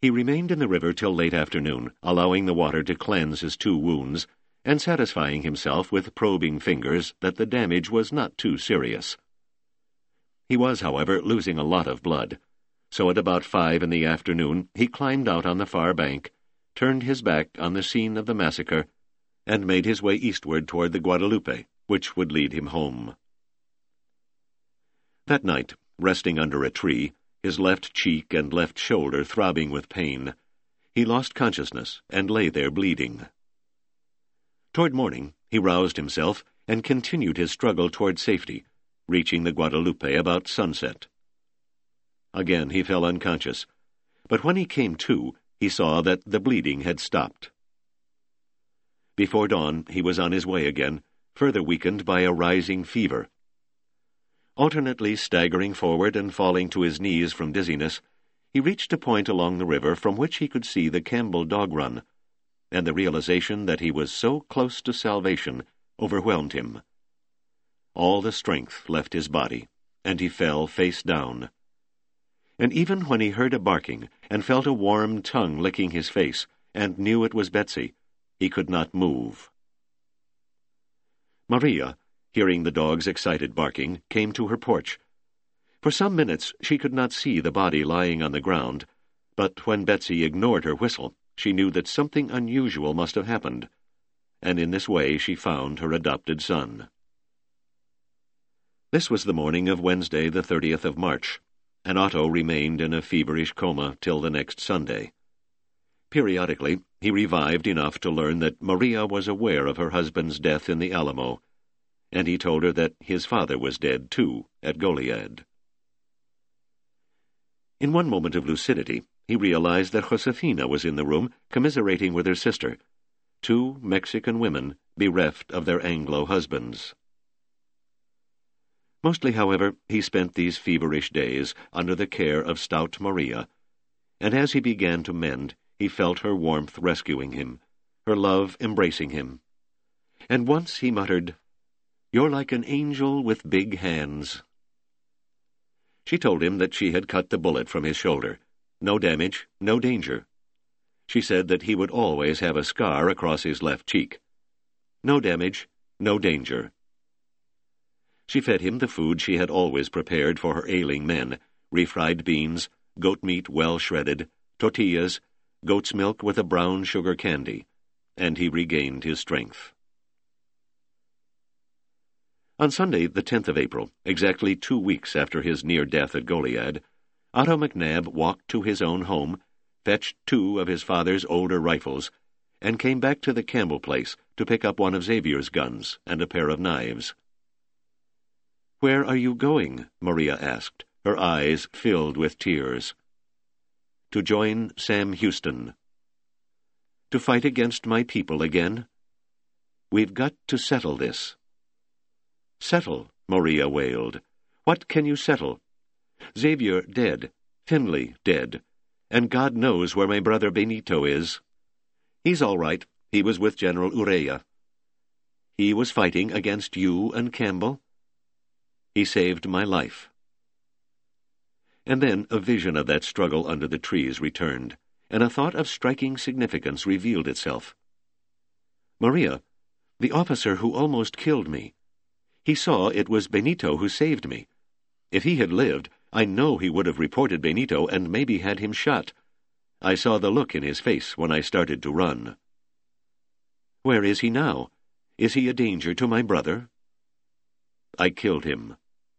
He remained in the river till late afternoon, allowing the water to cleanse his 2 wounds, and satisfying himself with probing fingers that the damage was not too serious. He was, however, losing a lot of blood, so at about 5 in the afternoon he climbed out on the far bank, turned his back on the scene of the massacre, and made his way eastward toward the Guadalupe, which would lead him home. That night, resting under a tree, his left cheek and left shoulder throbbing with pain, he lost consciousness and lay there bleeding. Toward morning, he roused himself and continued his struggle toward safety, reaching the Guadalupe about sunset. Again he fell unconscious, but when he came to, he saw that the bleeding had stopped. Before dawn, he was on his way again, further weakened by a rising fever. Alternately staggering forward and falling to his knees from dizziness, he reached a point along the river from which he could see the Campbell dog run, and the realization that he was so close to salvation overwhelmed him. All the strength left his body, and he fell face down. And even when he heard a barking and felt a warm tongue licking his face and knew it was Betsy, he could not move. Maria, hearing the dog's excited barking, came to her porch. For some minutes she could not see the body lying on the ground, but when Betsy ignored her whistle, she knew that something unusual must have happened, and in this way she found her adopted son. This was the morning of Wednesday, the 30th of March, and Otto remained in a feverish coma till the next Sunday. Periodically, he revived enough to learn that Maria was aware of her husband's death in the Alamo, and he told her that his father was dead, too, at Goliad. In one moment of lucidity, he realized that Josefina was in the room, commiserating with her sister, 2 Mexican women bereft of their Anglo husbands. Mostly, however, he spent these feverish days under the care of stout Maria, and as he began to mend, he felt her warmth rescuing him, her love embracing him. And once he muttered, "You're like an angel with big hands." She told him that she had cut the bullet from his shoulder. No damage, no danger. She said that he would always have a scar across his left cheek. No damage, no danger. She fed him the food she had always prepared for her ailing men: refried beans, goat meat well shredded, tortillas, goat's milk with a brown sugar candy, and he regained his strength. On Sunday, the 10th of April, exactly 2 weeks after his near death at Goliad, Otto McNabb walked to his own home, fetched 2 of his father's older rifles, and came back to the Campbell place to pick up one of Xavier's guns and a pair of knives. "Where are you going?" Maria asked, her eyes filled with tears. "To join Sam Houston." "To fight against my people again?" "We've got to settle this." "Settle," Maria wailed. "What can you settle? Xavier dead, Finley dead, and God knows where my brother Benito is. He's all right. He was with General Urrea." "He was fighting against you and Campbell?" "He saved my life." And then a vision of that struggle under the trees returned, and a thought of striking significance revealed itself. "Maria, the officer who almost killed me, he saw it was Benito who saved me. If he had lived, I know he would have reported Benito and maybe had him shot. I saw the look in his face when I started to run." "Where is he now? Is he a danger to my brother?" "I killed him."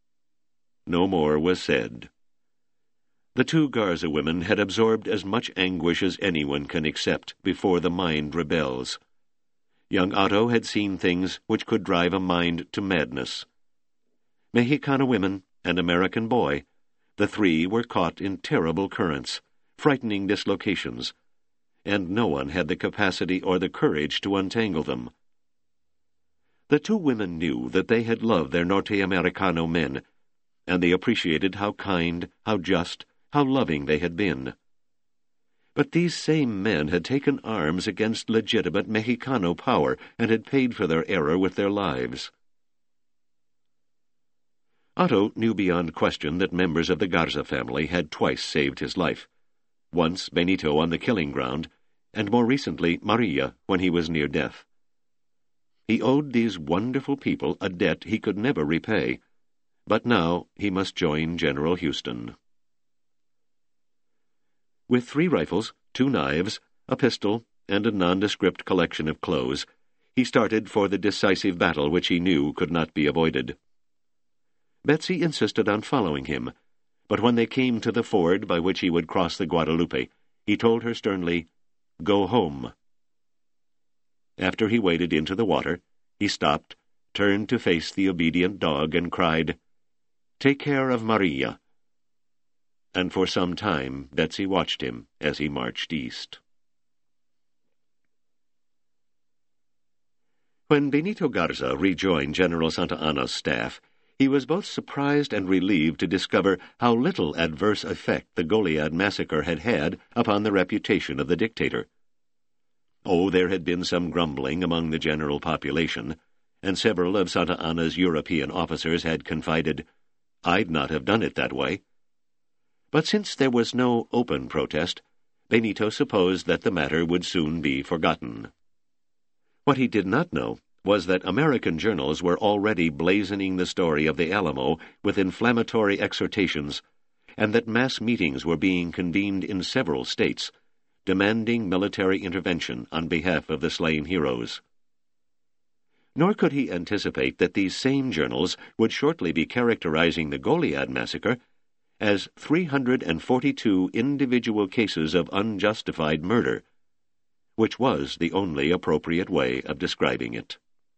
No more was said. The 2 Garza women had absorbed as much anguish as anyone can accept before the mind rebels. Young Otto had seen things which could drive a mind to madness. Mexicana women and American boy, the 3 were caught in terrible currents, frightening dislocations, and no one had the capacity or the courage to untangle them. The 2 women knew that they had loved their Norte Americano men, and they appreciated how kind, how just, how loving they had been. But these same men had taken arms against legitimate Mexicano power and had paid for their error with their lives. Otto knew beyond question that members of the Garza family had twice saved his life, once Benito on the killing ground, and more recently Maria when he was near death. He owed these wonderful people a debt he could never repay, but now he must join General Houston. With 3 rifles, 2 knives, a pistol, and a nondescript collection of clothes, he started for the decisive battle which he knew could not be avoided. Betsy insisted on following him, but when they came to the ford by which he would cross the Guadalupe, he told her sternly, "Go home." After he waded into the water, he stopped, turned to face the obedient dog, and cried, "Take care of Maria." And for some time Betsy watched him as he marched east. When Benito Garza rejoined General Santa Anna's staff, he was both surprised and relieved to discover how little adverse effect the Goliad massacre had had upon the reputation of the dictator. Oh, there had been some grumbling among the general population, and several of Santa Anna's European officers had confided, "I'd not have done it that way." But since there was no open protest, Benito supposed that the matter would soon be forgotten. What he did not know was that American journals were already blazoning the story of the Alamo with inflammatory exhortations, and that mass meetings were being convened in several states, demanding military intervention on behalf of the slain heroes. Nor could he anticipate that these same journals would shortly be characterizing the Goliad massacre as 342 individual cases of unjustified murder, which was the only appropriate way of describing it.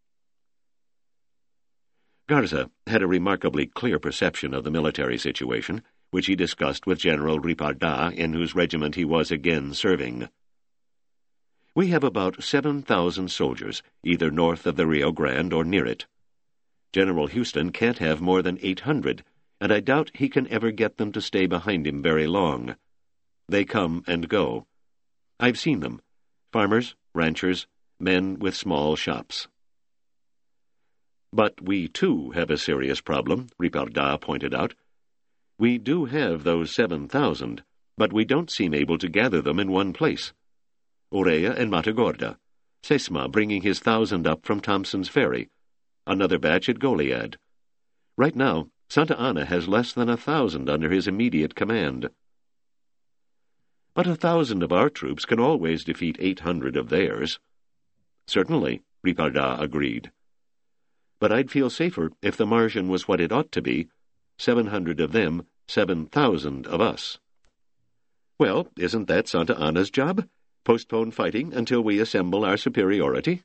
Garza had a remarkably clear perception of the military situation, which he discussed with General Ripalda, in whose regiment he was again serving. "We have about 7,000 soldiers, either north of the Rio Grande or near it. General Houston can't have more than 800, and I doubt he can ever get them to stay behind him very long. They come and go. I've seen them. Farmers, ranchers, men with small shops." "But we, too, have a serious problem," Ripalda pointed out. "We do have those 7,000, but we don't seem able to gather them in one place. Orea and Matagorda, Sesma bringing his 1,000 up from Thompson's Ferry, another batch at Goliad. Right now, Santa Anna has less than 1,000 under his immediate command." "But 1,000 of our troops can always defeat 800 of theirs." "Certainly," Ripalda agreed. "But I'd feel safer if the margin was what it ought to be, 700 of them, 7,000 of us." "Well, isn't that Santa Anna's job? Postpone fighting until we assemble our superiority?"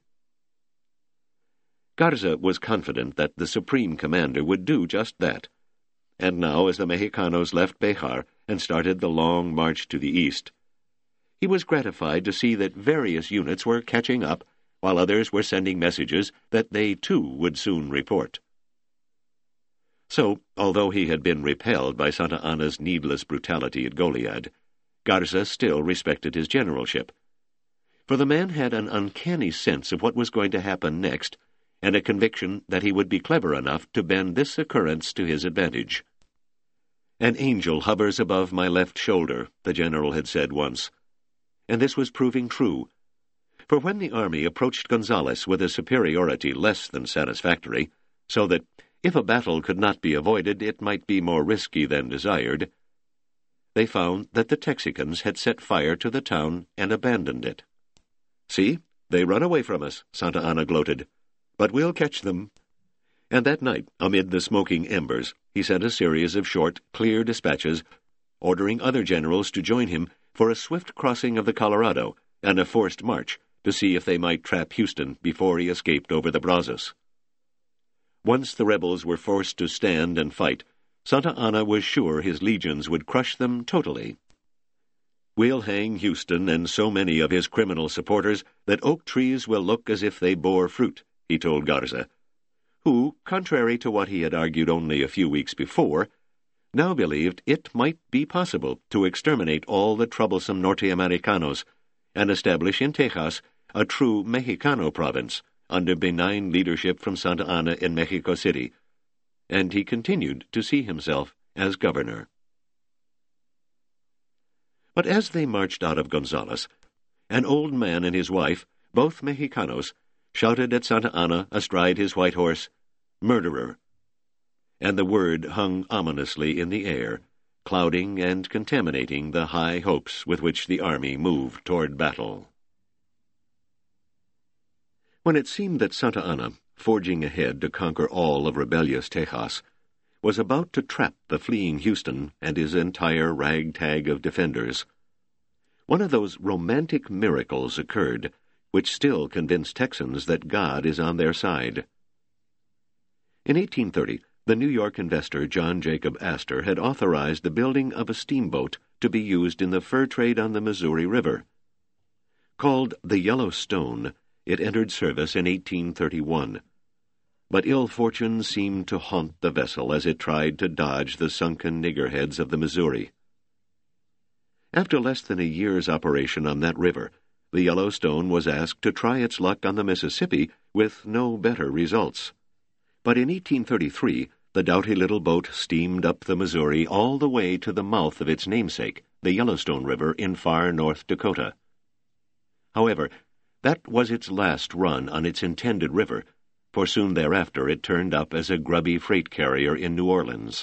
Garza was confident that the Supreme Commander would do just that, and now as the Mexicanos left Bejar and started the long march to the east, he was gratified to see that various units were catching up, while others were sending messages that they too would soon report. So, although he had been repelled by Santa Anna's needless brutality at Goliad, Garza still respected his generalship, for the man had an uncanny sense of what was going to happen next, and a conviction that he would be clever enough to bend this occurrence to his advantage. "An angel hovers above my left shoulder," the general had said once, and this was proving true. For when the army approached Gonzales with a superiority less than satisfactory, so that, if a battle could not be avoided, it might be more risky than desired, they found that the Texicans had set fire to the town and abandoned it. "See, they run away from us," Santa Anna gloated. "But we'll catch them." And that night, amid the smoking embers, he sent a series of short, clear dispatches, ordering other generals to join him for a swift crossing of the Colorado and a forced march to see if they might trap Houston before he escaped over the Brazos. Once the rebels were forced to stand and fight, Santa Anna was sure his legions would crush them totally. "We'll hang Houston and so many of his criminal supporters that oak trees will look as if they bore fruit," he told Garza, who, contrary to what he had argued only a few weeks before, now believed it might be possible to exterminate all the troublesome Norte-Americanos and establish in Texas a true Mexicano province under benign leadership from Santa Anna in Mexico City, and he continued to see himself as governor. But as they marched out of Gonzales, an old man and his wife, both Mexicanos, shouted at Santa Anna astride his white horse, "Murderer!" And the word hung ominously in the air, clouding and contaminating the high hopes with which the army moved toward battle. When it seemed that Santa Anna, forging ahead to conquer all of rebellious Tejas, was about to trap the fleeing Houston and his entire ragtag of defenders, one of those romantic miracles occurred which still convince Texans that God is on their side. In 1830, the New York investor John Jacob Astor had authorized the building of a steamboat to be used in the fur trade on the Missouri River. Called the Yellowstone, it entered service in 1831. But ill fortune seemed to haunt the vessel as it tried to dodge the sunken niggerheads of the Missouri. After less than a year's operation on that river, the Yellowstone was asked to try its luck on the Mississippi with no better results. But in 1833, the doughty little boat steamed up the Missouri all the way to the mouth of its namesake, the Yellowstone River in far North Dakota. However, that was its last run on its intended river, for soon thereafter it turned up as a grubby freight carrier in New Orleans.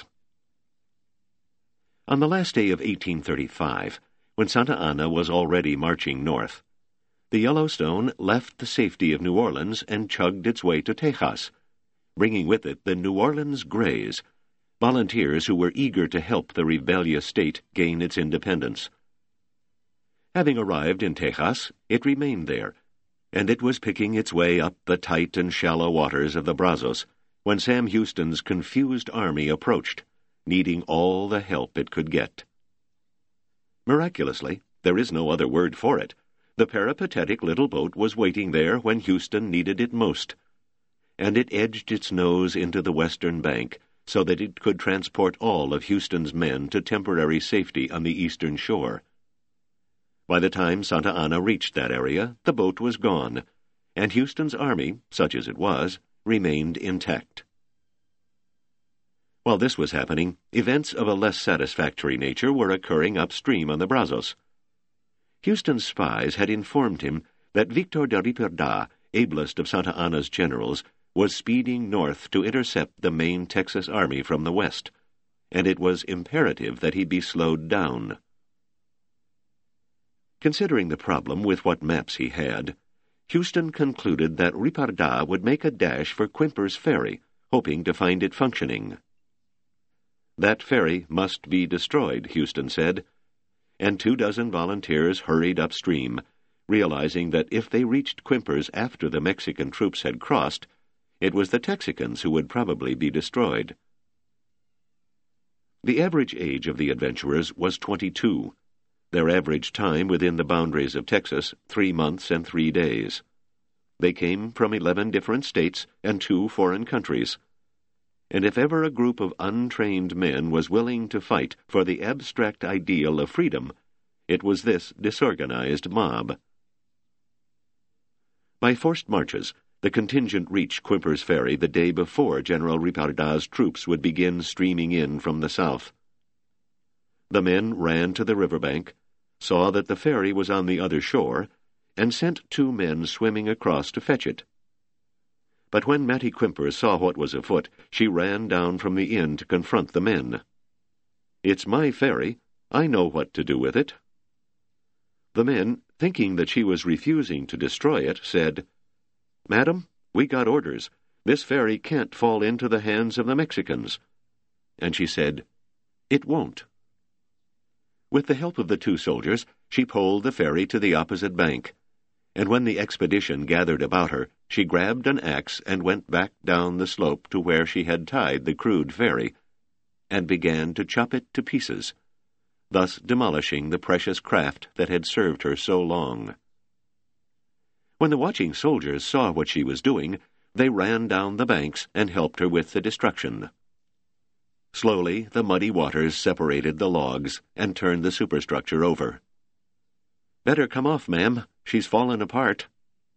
On the last day of 1835, when Santa Anna was already marching north, the Yellowstone left the safety of New Orleans and chugged its way to Tejas, bringing with it the New Orleans Greys, volunteers who were eager to help the rebellious state gain its independence. Having arrived in Tejas, it remained there, and it was picking its way up the tight and shallow waters of the Brazos when Sam Houston's confused army approached, needing all the help it could get. Miraculously, there is no other word for it, the peripatetic little boat was waiting there when Houston needed it most, and it edged its nose into the western bank so that it could transport all of Houston's men to temporary safety on the eastern shore. By the time Santa Anna reached that area, the boat was gone, and Houston's army, such as it was, remained intact. While this was happening, events of a less satisfactory nature were occurring upstream on the Brazos. Houston's spies had informed him that Victor de Ripperda, ablest of Santa Anna's generals, was speeding north to intercept the main Texas army from the west, and it was imperative that he be slowed down. Considering the problem with what maps he had, Houston concluded that Ripperda would make a dash for Quimper's Ferry, hoping to find it functioning. That ferry must be destroyed, Houston said, and 24 volunteers hurried upstream, realizing that if they reached Quimper's after the Mexican troops had crossed, it was the Texicans who would probably be destroyed. The average age of the adventurers was 22. Their average time within the boundaries of Texas, 3 months and 3 days. They came from 11 different states and 2 foreign countries. And if ever a group of untrained men was willing to fight for the abstract ideal of freedom, it was this disorganized mob. By forced marches, the contingent reached Quimper's Ferry the day before General Ripperda's troops would begin streaming in from the south. The men ran to the riverbank, saw that the ferry was on the other shore, and sent 2 men swimming across to fetch it. But when Mattie Quimper saw what was afoot, she ran down from the inn to confront the men. "It's my ferry. I know what to do with it." The men, thinking that she was refusing to destroy it, said, "Madam, we got orders. This ferry can't fall into the hands of the Mexicans." And she said, "It won't." With the help of the 2 soldiers, she poled the ferry to the opposite bank, and when the expedition gathered about her, she grabbed an axe and went back down the slope to where she had tied the crude ferry, and began to chop it to pieces, thus demolishing the precious craft that had served her so long. When the watching soldiers saw what she was doing, they ran down the banks and helped her with the destruction. Slowly, the muddy waters separated the logs and turned the superstructure over. "Better come off, ma'am. She's fallen apart."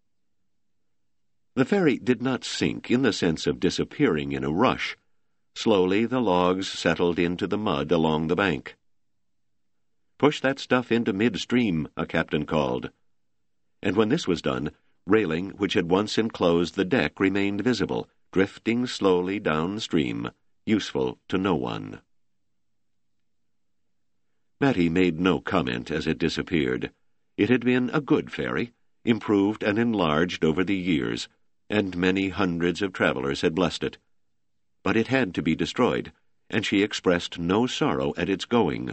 The ferry did not sink in the sense of disappearing in a rush. Slowly, the logs settled into the mud along the bank. "Push that stuff into midstream," a captain called. And when this was done, railing which had once enclosed the deck remained visible, drifting slowly downstream, useful to no one. Mattie made no comment as it disappeared. It had been a good ferry, improved and enlarged over the years, and many hundreds of travelers had blessed it. But it had to be destroyed, and she expressed no sorrow at its going.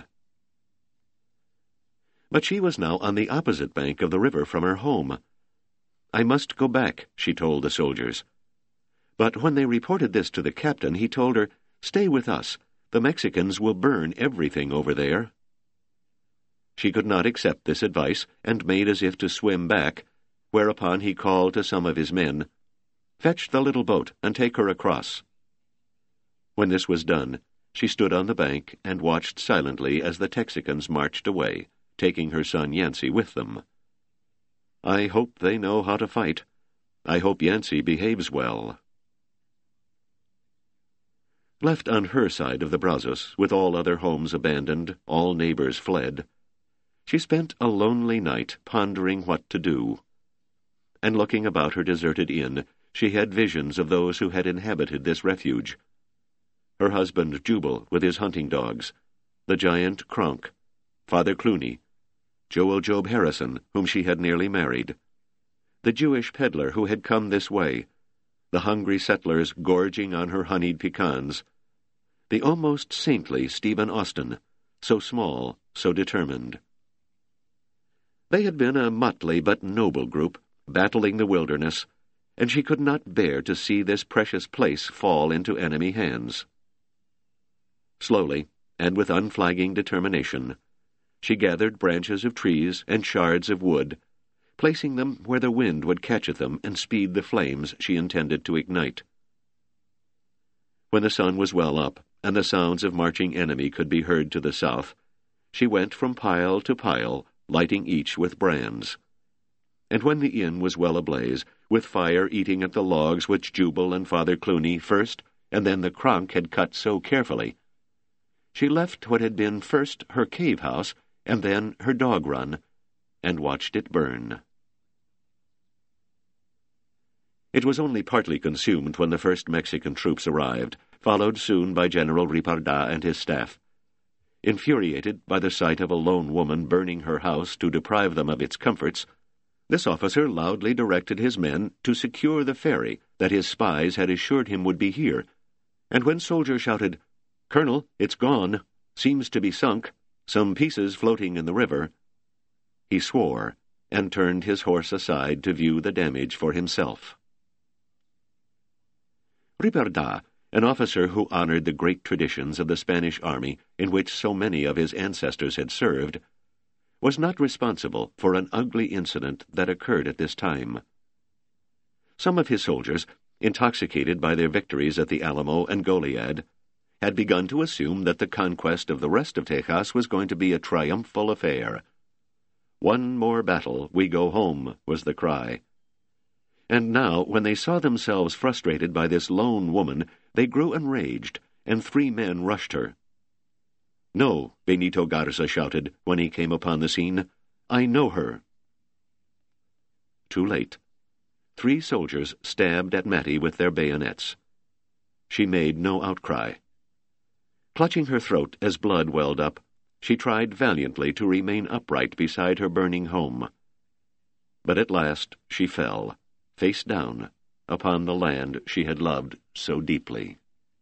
But she was now on the opposite bank of the river from her home. "I must go back," she told the soldiers. But when they reported this to the captain, he told her, "Stay with us. The Mexicans will burn everything over there." She could not accept this advice, and made as if to swim back, whereupon he called to some of his men, "Fetch the little boat, and take her across." When this was done, she stood on the bank and watched silently as the Texicans marched away, taking her son Yancey with them. "I hope they know how to fight. I hope Yancey behaves well." Left on her side of the Brazos, with all other homes abandoned, all neighbors fled, she spent a lonely night pondering what to do. And looking about her deserted inn, she had visions of those who had inhabited this refuge. Her husband Jubal with his hunting dogs, the giant Kronk, Father Clooney, Joel Job Harrison, whom she had nearly married, the Jewish peddler who had come this way, the hungry settlers gorging on her honeyed pecans, the almost saintly Stephen Austin, so small, so determined. They had been a motley but noble group, battling the wilderness, and she could not bear to see this precious place fall into enemy hands. Slowly, and with unflagging determination, she gathered branches of trees and shards of wood, placing them where the wind would catch at them and speed the flames she intended to ignite. When the sun was well up, and the sounds of marching enemy could be heard to the south, she went from pile to pile, lighting each with brands. And when the inn was well ablaze, with fire eating at the logs which Jubal and Father Clooney first, and then the Kronk had cut so carefully, she left what had been first her cave house, and then her dog run, and watched it burn. It was only partly consumed when the first Mexican troops arrived, followed soon by General Ripalda and his staff. Infuriated by the sight of a lone woman burning her house to deprive them of its comforts, this officer loudly directed his men to secure the ferry that his spies had assured him would be here, and when soldiers shouted, "Colonel, it's gone, seems to be sunk, some pieces floating in the river," he swore and turned his horse aside to view the damage for himself. Ripalda, an officer who honored the great traditions of the Spanish army in which so many of his ancestors had served, was not responsible for an ugly incident that occurred at this time. Some of his soldiers, intoxicated by their victories at the Alamo and Goliad, had begun to assume that the conquest of the rest of Tejas was going to be a triumphal affair. "One more battle, we go home," was the cry. And now, when they saw themselves frustrated by this lone woman, they grew enraged, and 3 men rushed her. "No," Benito Garza shouted when he came upon the scene. "I know her." Too late. 3 soldiers stabbed at Mattie with their bayonets. She made no outcry. Clutching her throat as blood welled up, she tried valiantly to remain upright beside her burning home. But at last she fell, face down, upon the land she had loved so deeply.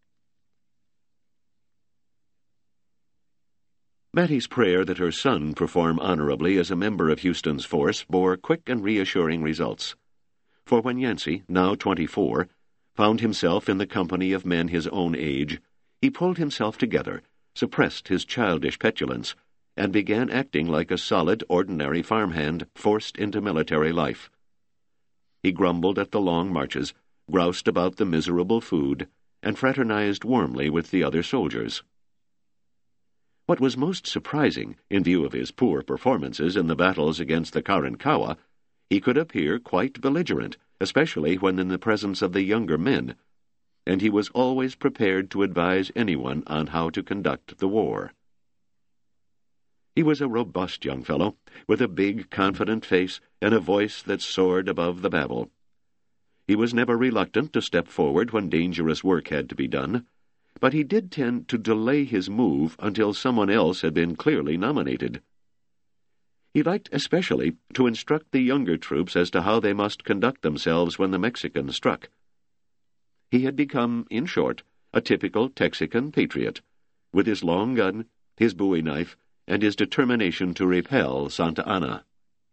Mattie's prayer that her son perform honorably as a member of Houston's force bore quick and reassuring results. For when Yancey, now 24, found himself in the company of men his own age, he pulled himself together, suppressed his childish petulance, and began acting like a solid, ordinary farmhand forced into military life. He grumbled at the long marches, groused about the miserable food, and fraternized warmly with the other soldiers. What was most surprising, in view of his poor performances in the battles against the Karankawa, he could appear quite belligerent, especially when in the presence of the younger men, and he was always prepared to advise anyone on how to conduct the war. He was a robust young fellow, with a big, confident face and a voice that soared above the babble. He was never reluctant to step forward when dangerous work had to be done, but he did tend to delay his move until someone else had been clearly nominated. He liked especially to instruct the younger troops as to how they must conduct themselves when the Mexicans struck. He had become, in short, a typical Texican patriot, with his long gun, his bowie knife, and his determination to repel Santa Anna.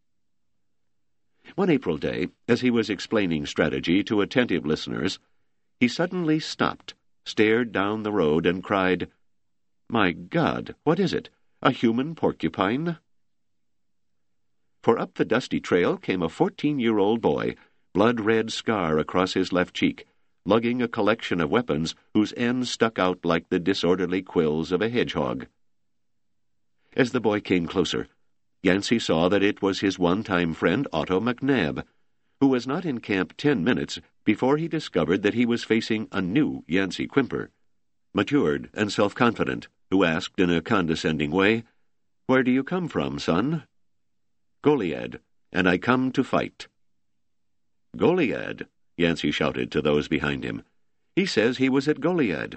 One April day, as he was explaining strategy to attentive listeners, he suddenly stopped, stared down the road, and cried, "My God, what is it? A human porcupine?" For up the dusty trail came a 14-year-old boy, blood-red scar across his left cheek, lugging a collection of weapons whose ends stuck out like the disorderly quills of a hedgehog. As the boy came closer, Yancey saw that it was his one-time friend Otto McNabb, who was not in camp 10 minutes before he discovered that he was facing a new Yancey Quimper, matured and self-confident, who asked in a condescending way, "Where do you come from, son?" "Goliad, and I come to fight." "Goliad?" Yancey shouted to those behind him. "He says he was at Goliad."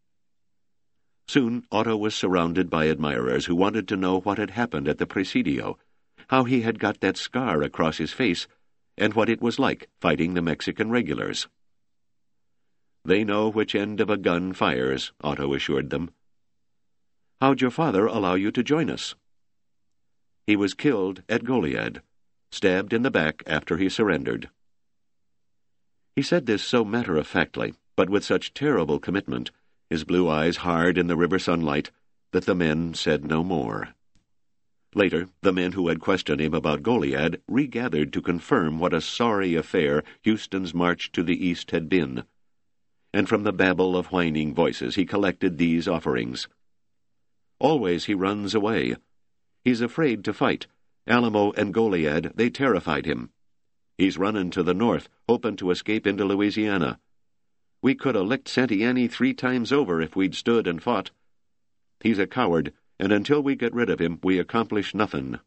Soon Otto was surrounded by admirers who wanted to know what had happened at the Presidio, how he had got that scar across his face, and what it was like fighting the Mexican regulars. "They know which end of a gun fires," Otto assured them. "How'd your father allow you to join us?" "He was killed at Goliad, stabbed in the back after he surrendered." He said this so matter-of-factly, but with such terrible commitment, his blue eyes hard in the river sunlight, that the men said no more. Later, the men who had questioned him about Goliad regathered to confirm what a sorry affair Houston's march to the east had been, and from the babble of whining voices he collected these offerings. "Always he runs away. He's afraid to fight. Alamo and Goliad, they terrified him. He's runnin' to the north, hopin' to escape into Louisiana. We could 'a' licked Santiani 3 times over if we'd stood and fought. He's a coward, and until we get rid of him, we accomplish nothin'."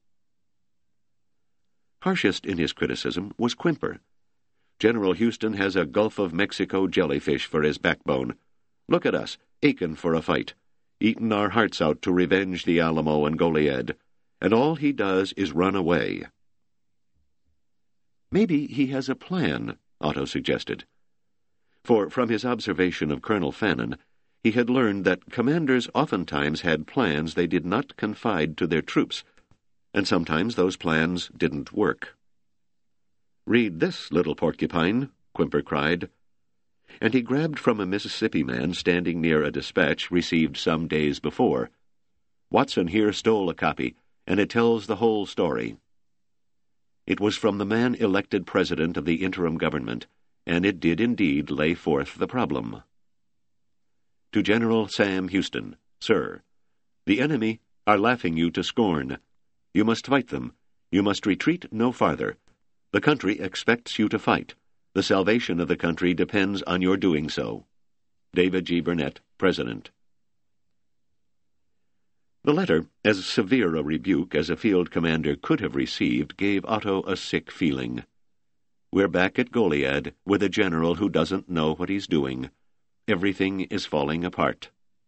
Harshest in his criticism was Quimper. "General Houston has a Gulf of Mexico jellyfish for his backbone. Look at us, achin' for a fight, eatin' our hearts out to revenge the Alamo and Goliad, and all he does is run away." "Maybe he has a plan," Otto suggested. For from his observation of Colonel Fannin, he had learned that commanders oftentimes had plans they did not confide to their troops, and sometimes those plans didn't work. "Read this, little porcupine," Quimper cried. And he grabbed from a Mississippi man standing near a dispatch received some days before. "Watson here stole a copy, and it tells the whole story." It was from the man elected president of the interim government, and it did indeed lay forth the problem. "To General Sam Houston, Sir, the enemy are laughing you to scorn. You must fight them. You must retreat no farther. The country expects you to fight. The salvation of the country depends on your doing so. David G. Burnett, President." The letter, as severe a rebuke as a field commander could have received, gave Otto a sick feeling. We're back at Goliad with a general who doesn't know what he's doing. Everything is falling apart.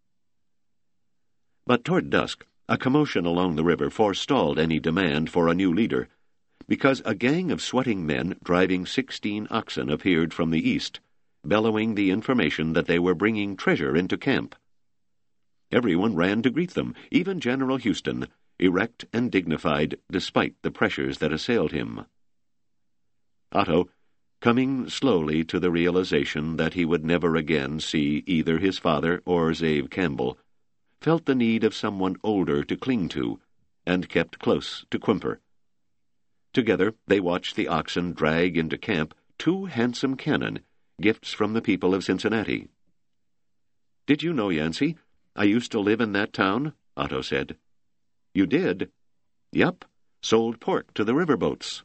But toward dusk, a commotion along the river forestalled any demand for a new leader, because a gang of sweating men driving 16 oxen appeared from the east, bellowing the information that they were bringing treasure into camp. Everyone ran to greet them, even General Houston, erect and dignified despite the pressures that assailed him. Otto, coming slowly to the realization that he would never again see either his father or Zave Campbell, felt the need of someone older to cling to, and kept close to Quimper. Together they watched the oxen drag into camp 2 handsome cannon, gifts from the people of Cincinnati. "Did you know, Yancey, I used to live in that town?" Otto said. "You did?" "Yup, sold pork to the riverboats."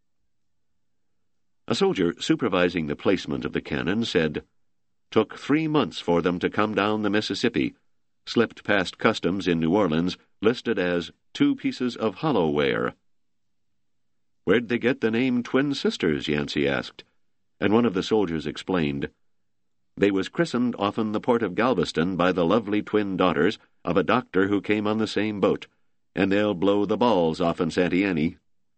A soldier supervising the placement of the cannon said, "Took 3 months for them to come down the Mississippi, slipped past customs in New Orleans, listed as 2 pieces of hollow ware. "Where'd they get the name Twin Sisters?" Yancey asked, and one of the soldiers explained. "They was christened off'n the port of Galveston by the lovely twin daughters of a doctor who came on the same boat, and they'll blow the balls off'n Santee Annie."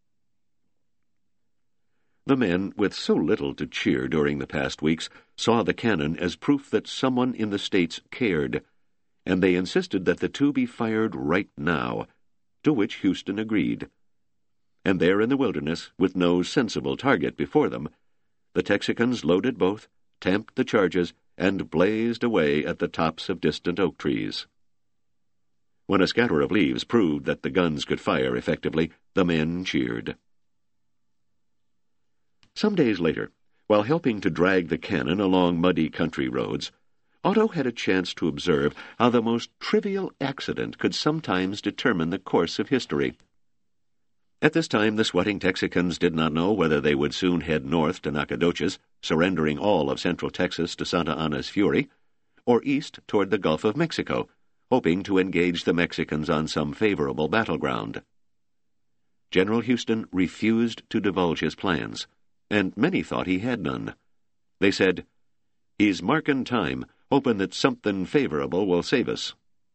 The men, with so little to cheer during the past weeks, saw the cannon as proof that someone in the States cared, and they insisted that the 2 be fired right now, to which Houston agreed. And there in the wilderness, with no sensible target before them, the Texicans loaded both, tamped the charges, and blazed away at the tops of distant oak trees. When a scatter of leaves proved that the guns could fire effectively, the men cheered. Some days later, while helping to drag the cannon along muddy country roads, Otto had a chance to observe how the most trivial accident could sometimes determine the course of history. At this time, the sweating Texicans did not know whether they would soon head north to Nacogdoches, surrendering all of central Texas to Santa Anna's fury, or east toward the Gulf of Mexico, hoping to engage the Mexicans on some favorable battleground. General Houston refused to divulge his plans, and many thought he had none. They said, "He's marking time, hoping that something favorable will save us."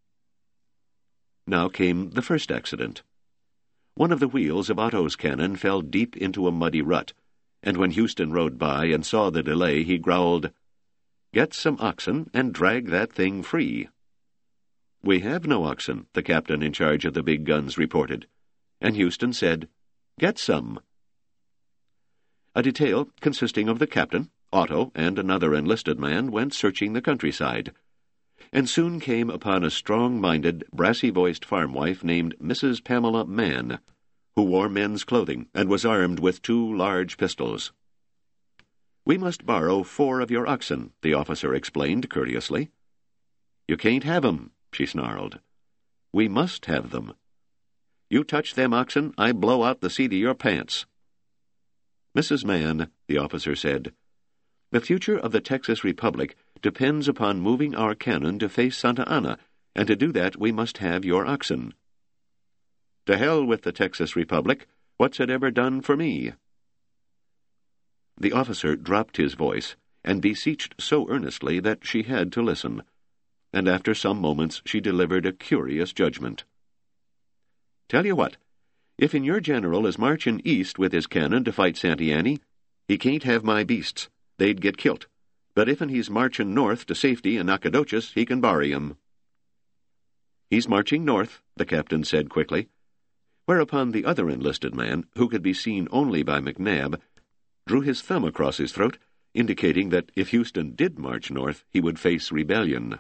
Now came the first accident. One of the wheels of Otto's cannon fell deep into a muddy rut, and when Houston rode by and saw the delay, he growled, "Get some oxen and drag that thing free." "We have no oxen," the captain in charge of the big guns reported, and Houston said, "Get some." A detail consisting of the captain, Otto, and another enlisted man went searching the countryside, and soon came upon a strong-minded, brassy-voiced farm wife named Mrs. Pamela Mann, who wore men's clothing and was armed with 2 large pistols. "We must borrow 4 of your oxen," the officer explained courteously. "You can't have 'em," she snarled. "We must have them. You touch them oxen, I blow out the seat of your pants." "Mrs. Mann," the officer said, "the future of the Texas Republic depends upon moving our cannon to face Santa Anna, and to do that we must have your oxen." "To hell with the Texas Republic. What's it ever done for me?" The officer dropped his voice and beseeched so earnestly that she had to listen, and after some moments she delivered a curious judgment. "Tell you what, if your general is marching east with his cannon to fight Santee Annie, he can't have my beasts. They'd get killed. But if'n he's marching north to safety in Nacogdoches, he can borry 'em." "He's marching north," the captain said quickly, whereupon the other enlisted man, who could be seen only by McNabb, drew his thumb across his throat, indicating that if Houston did march north, he would face rebellion.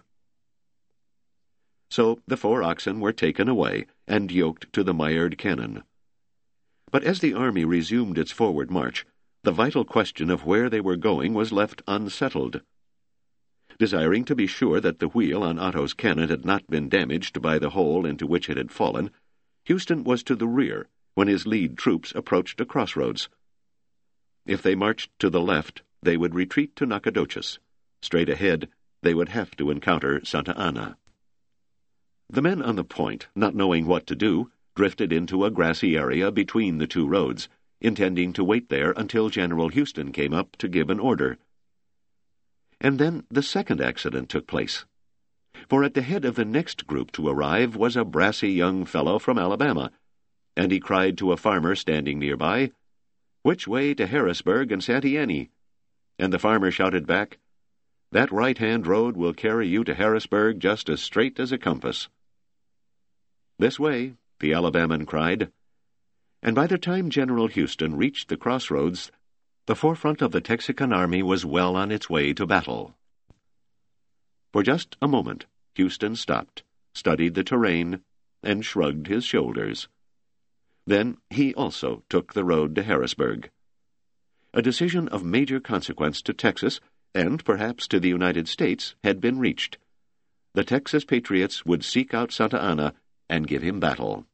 So the 4 oxen were taken away and yoked to the mired cannon. But as the army resumed its forward march, the vital question of where they were going was left unsettled. Desiring to be sure that the wheel on Otto's cannon had not been damaged by the hole into which it had fallen, Houston was to the rear when his lead troops approached a crossroads. If they marched to the left, they would retreat to Nacogdoches. Straight ahead, they would have to encounter Santa Anna. The men on the point, not knowing what to do, drifted into a grassy area between the 2 roads, intending to wait there until General Houston came up to give an order. And then the second accident took place. For at the head of the next group to arrive was a brassy young fellow from Alabama, and he cried to a farmer standing nearby, "Which way to Harrisburg and Santee Annie?" And the farmer shouted back, "That right-hand road will carry you to Harrisburg just as straight as a compass." "This way," the Alabaman cried. And by the time General Houston reached the crossroads, the forefront of the Texican army was well on its way to battle. For just a moment, Houston stopped, studied the terrain, and shrugged his shoulders. Then he also took the road to Harrisburg. A decision of major consequence to Texas, and perhaps to the United States, had been reached. The Texas patriots would seek out Santa Anna and give him battle.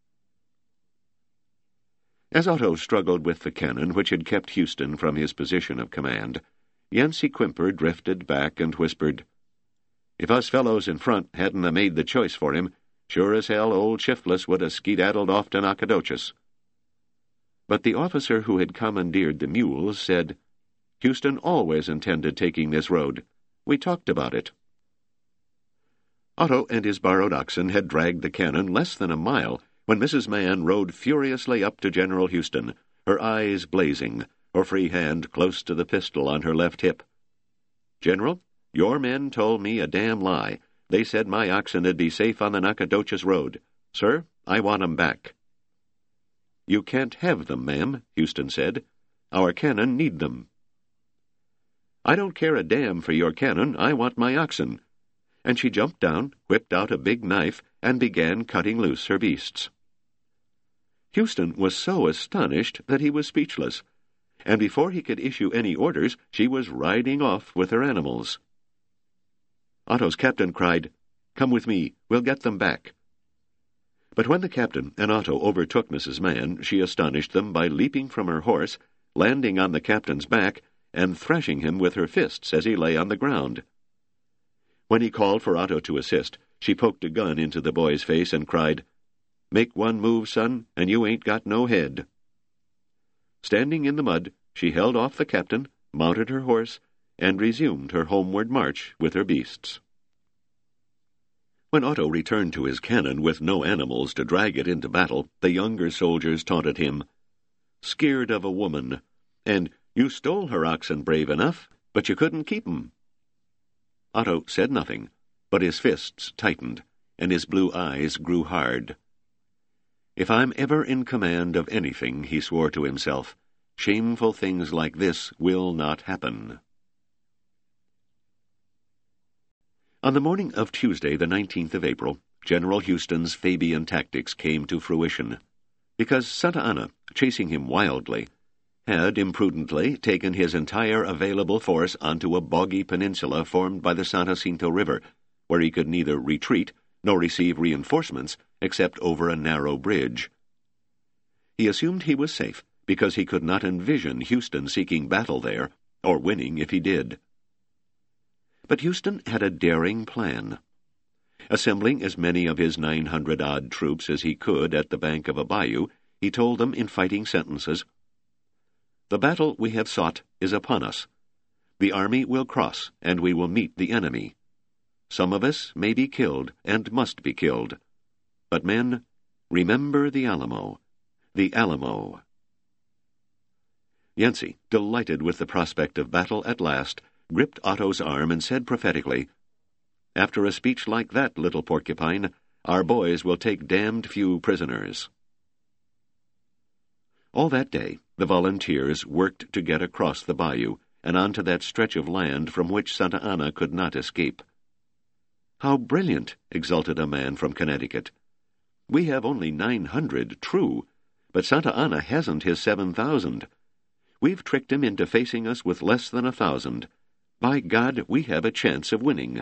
As Otto struggled with the cannon which had kept Houston from his position of command, Yancey Quimper drifted back and whispered, "If us fellows in front hadn't made the choice for him, Sure as hell old Shiftless would have skedaddled off to Nacogdoches. But the officer who had commandeered the mules said, "Houston always intended taking this road. We talked about it." Otto and his borrowed oxen had dragged the cannon less than a mile when Mrs. Mann rode furiously up to General Houston, her eyes blazing, her free hand close to the pistol on her left hip. "General, your men told me a damn lie. They said my oxen'd be safe on the Nacogdoches road. Sir, I want 'em back." "You can't have them, ma'am," Houston said. "Our cannon need them." "I don't care a damn for your cannon. I want my oxen." And she jumped down, whipped out a big knife, and began cutting loose her beasts. Houston was so astonished that he was speechless, and before he could issue any orders, she was riding off with her animals. Otto's captain cried, "Come with me, we'll get them back." But when the captain and Otto overtook Mrs. Mann, she astonished them by leaping from her horse, landing on the captain's back, and thrashing him with her fists as he lay on the ground. When he called for Otto to assist, she poked a gun into the boy's face and cried, "Make one move, son, and you ain't got no head." Standing in the mud, she held off the captain, mounted her horse, and resumed her homeward march with her beasts. When Otto returned to his cannon with no animals to drag it into battle, the younger soldiers taunted him, "Scared of a woman," and "You stole her oxen brave enough, but you couldn't keep 'em." Otto said nothing, but his fists tightened, and his blue eyes grew hard. "If I'm ever in command of anything," he swore to himself, "shameful things like this will not happen." On the morning of Tuesday, the 19th of April, General Houston's Fabian tactics came to fruition, because Santa Anna, chasing him wildly, had imprudently taken his entire available force onto a boggy peninsula formed by the San Jacinto River, where he could neither retreat nor receive reinforcements except over a narrow bridge. He assumed he was safe because he could not envision Houston seeking battle there, or winning if he did. But Houston had a daring plan. Assembling as many of his 900-odd troops as he could at the bank of a bayou, he told them in fighting sentences, "The battle we have sought is upon us. The army will cross, and we will meet the enemy. Some of us may be killed, and must be killed. But men, remember the Alamo. The Alamo." Yancey, delighted with the prospect of battle at last, gripped Otto's arm and said prophetically, "After a speech like that, little porcupine, our boys will take damned few prisoners." All that day, the volunteers worked to get across the bayou and onto that stretch of land from which Santa Anna could not escape. "How brilliant!" exulted a man from Connecticut. "We have only 900, true, but Santa Anna hasn't his 7,000. We've tricked him into facing us with less than 1,000. By God, we have a chance of winning."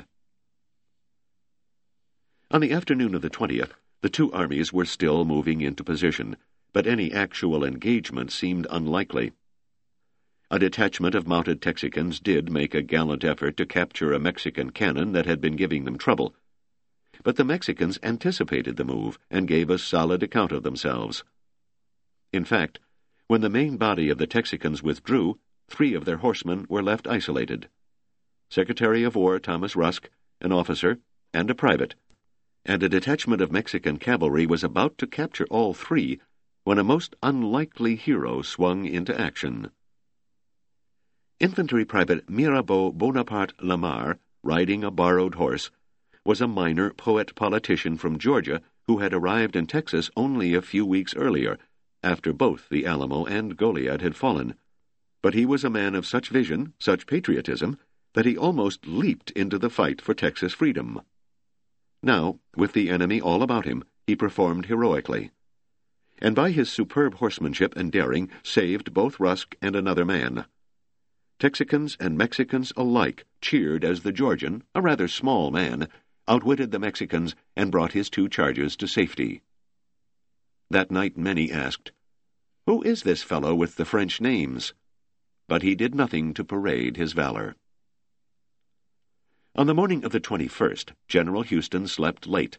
On the afternoon of the 20th, the two armies were still moving into position, but any actual engagement seemed unlikely. A detachment of mounted Texicans did make a gallant effort to capture a Mexican cannon that had been giving them trouble, but the Mexicans anticipated the move and gave a solid account of themselves. In fact, when the main body of the Texicans withdrew, 3 of their horsemen were left isolated: Secretary of War Thomas Rusk, an officer, and a private, and a detachment of Mexican cavalry was about to capture all 3 when a most unlikely hero swung into action. Infantry Private Mirabeau Bonaparte Lamar, riding a borrowed horse, was a minor poet-politician from Georgia who had arrived in Texas only a few weeks earlier, after both the Alamo and Goliad had fallen. But he was a man of such vision, such patriotism, that he almost leaped into the fight for Texas freedom. Now, with the enemy all about him, he performed heroically, and by his superb horsemanship and daring saved both Rusk and another man. Texicans and Mexicans alike cheered as the Georgian, a rather small man, outwitted the Mexicans and brought his 2 charges to safety. That night many asked, "Who is this fellow with the French names?" But he did nothing to parade his valor. On the morning of the 21st, General Houston slept late,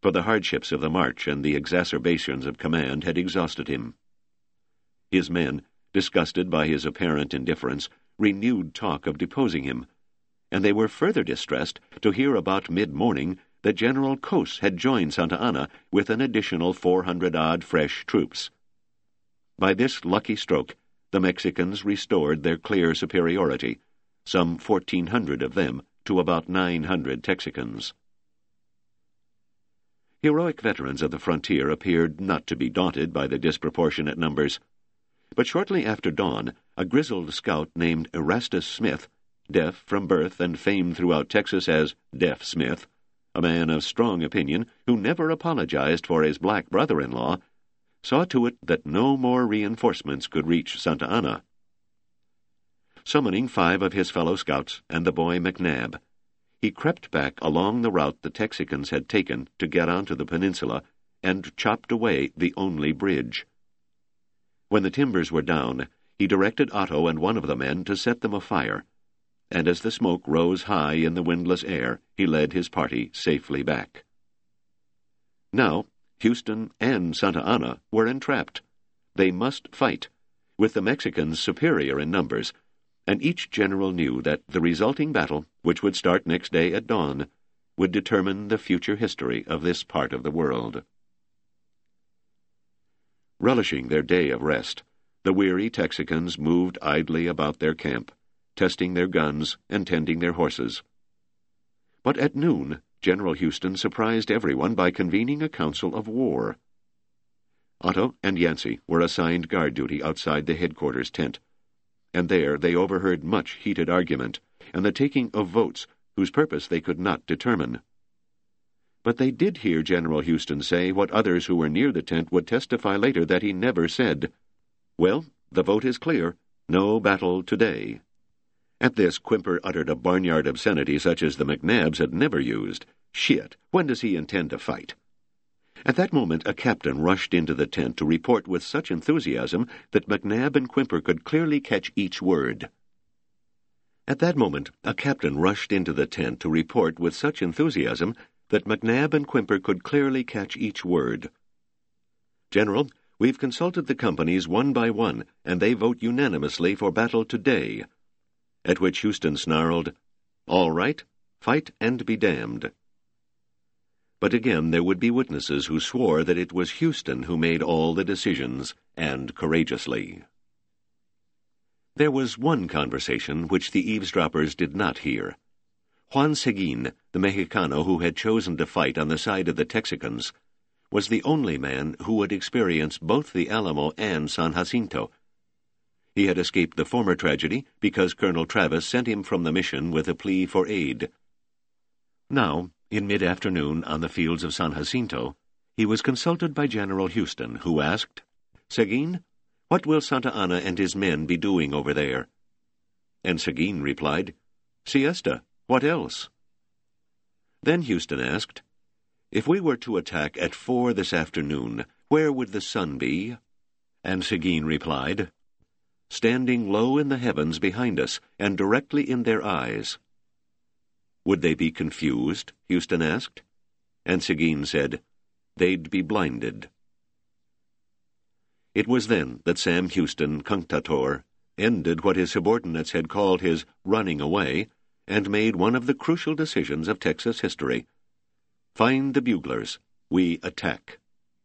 for the hardships of the march and the exacerbations of command had exhausted him. His men, disgusted by his apparent indifference, renewed talk of deposing him, and they were further distressed to hear about mid-morning that General Cos had joined Santa Anna with an additional 400-odd fresh troops. By this lucky stroke, the Mexicans restored their clear superiority, some 1,400 of them to about 900 Texicans. Heroic veterans of the frontier appeared not to be daunted by the disproportionate numbers. But shortly after dawn, a grizzled scout named Erastus Smith, deaf from birth and famed throughout Texas as Deaf Smith, a man of strong opinion who never apologized for his black brother-in-law, saw to it that no more reinforcements could reach Santa Anna. Summoning 5 of his fellow scouts and the boy McNabb, he crept back along the route the Texicans had taken to get onto the peninsula and chopped away the only bridge. When the timbers were down, he directed Otto and one of the men to set them afire, and as the smoke rose high in the windless air, he led his party safely back. Now, Houston and Santa Anna were entrapped. They must fight, with the Mexicans superior in numbers, and each general knew that the resulting battle, which would start next day at dawn, would determine the future history of this part of the world. Relishing their day of rest, the weary Texicans moved idly about their camp, testing their guns and tending their horses. But at noon, General Houston surprised everyone by convening a council of war. Otto and Yancey were assigned guard duty outside the headquarters tent, and there they overheard much heated argument and the taking of votes whose purpose they could not determine. But they did hear General Houston say what others who were near the tent would testify later that he never said. "Well, the vote is clear. No battle today." At this, Quimper uttered a barnyard obscenity such as the McNabbs had never used. "Shit, when does he intend to fight?" At that moment, a captain rushed into the tent to report with such enthusiasm that McNabb and Quimper could clearly catch each word. "General, we've consulted the companies one by one, and they vote unanimously for battle today." At which Houston snarled, "All right, fight and be damned." But again there would be witnesses who swore that it was Houston who made all the decisions, and courageously. There was one conversation which the eavesdroppers did not hear. Juan Seguin, the Mexicano who had chosen to fight on the side of the Texicans, was the only man who had experienced both the Alamo and San Jacinto. He had escaped the former tragedy because Colonel Travis sent him from the mission with a plea for aid. Now, in mid-afternoon on the fields of San Jacinto, he was consulted by General Houston, who asked, "Seguin, what will Santa Anna and his men be doing over there?" And Seguin replied, "Siesta. What else?" Then Houston asked, "If we were to attack at 4 this afternoon, where would the sun be?" And Seguin replied, "Standing low in the heavens behind us, and directly in their eyes." "Would they be confused?" Houston asked. And Seguin said, "They'd be blinded." It was then that Sam Houston, Cunctator, ended what his subordinates had called his running away, and made one of the crucial decisions of Texas history. Find the buglers. We attack.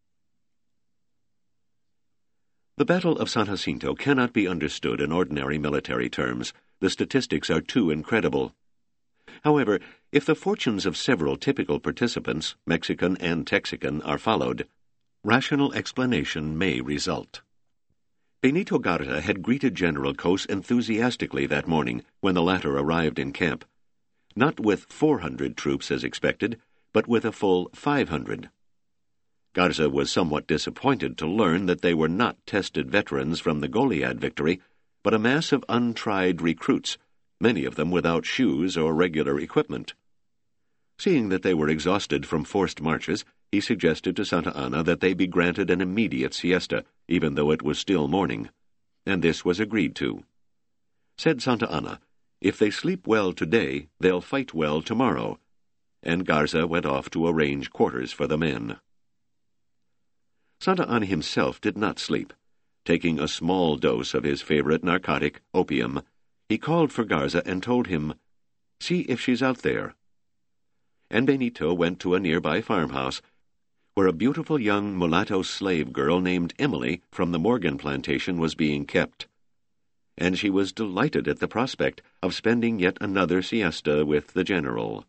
The Battle of San Jacinto cannot be understood in ordinary military terms. The statistics are too incredible. However, if the fortunes of several typical participants, Mexican and Texican, are followed, rational explanation may result. Benito Garza had greeted General Cos enthusiastically that morning when the latter arrived in camp, not with 400 troops as expected, but with a full 500. Garza was somewhat disappointed to learn that they were not tested veterans from the Goliad victory, but a mass of untried recruits, many of them without shoes or regular equipment. Seeing that they were exhausted from forced marches, he suggested to Santa Anna that they be granted an immediate siesta, even though it was still morning, and this was agreed to. Said Santa Anna, "If they sleep well today, they'll fight well tomorrow," and Garza went off to arrange quarters for the men. Santa Anna himself did not sleep. Taking a small dose of his favorite narcotic, opium, he called for Garza and told him, "See if she's out there." And Benito went to a nearby farmhouse, where a beautiful young mulatto slave girl named Emily from the Morgan plantation was being kept. And she was delighted at the prospect of spending yet another siesta with the general.